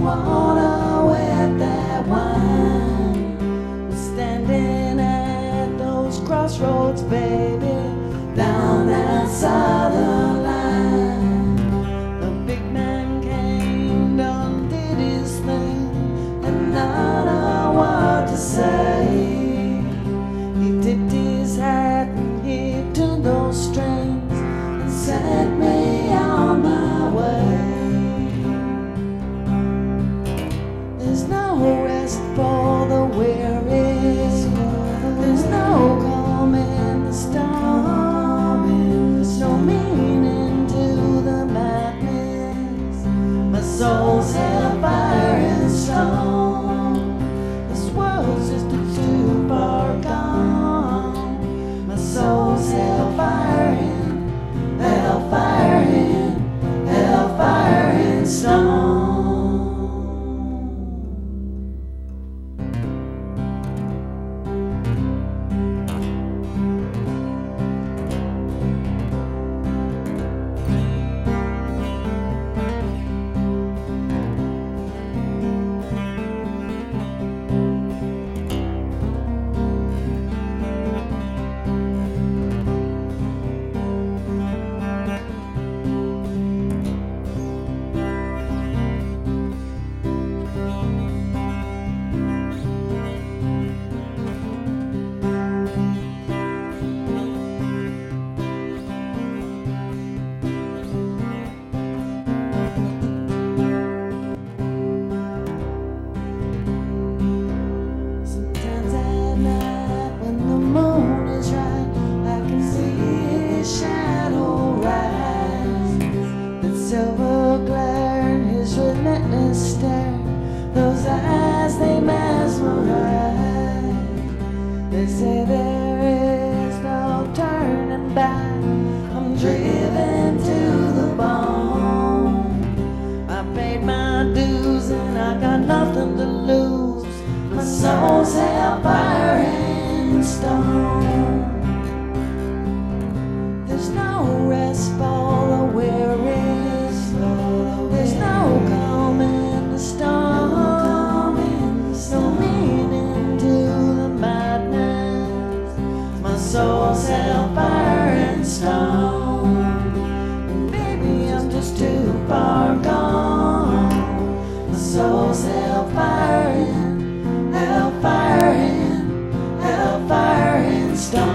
water with that wine. We're standing at those crossroads, baby, down that southern line. The big man came, done did his thing, and not a word to say. He tipped his hat and he tuned those strings and sent me on my way. There's no rest for the weary. There's no calm in the storm. There's no meaning to the madness. My soul's hellfire and stone. This world's just too far gone. My soul's hellfire and hellfire and hellfire and stone. Silver glare in his relentless stare. Those eyes, they mesmerize. They say there is no turning back. I'm driven to the bone. I paid my dues and I got nothing to lose. My soul's hellfire and stone. There's no rest for the weary. There's no calm in the storm. No meaning to the madness. My soul's hellfire and stone. And maybe I'm just too far gone. My soul's hellfire and hellfire and hellfire and stone.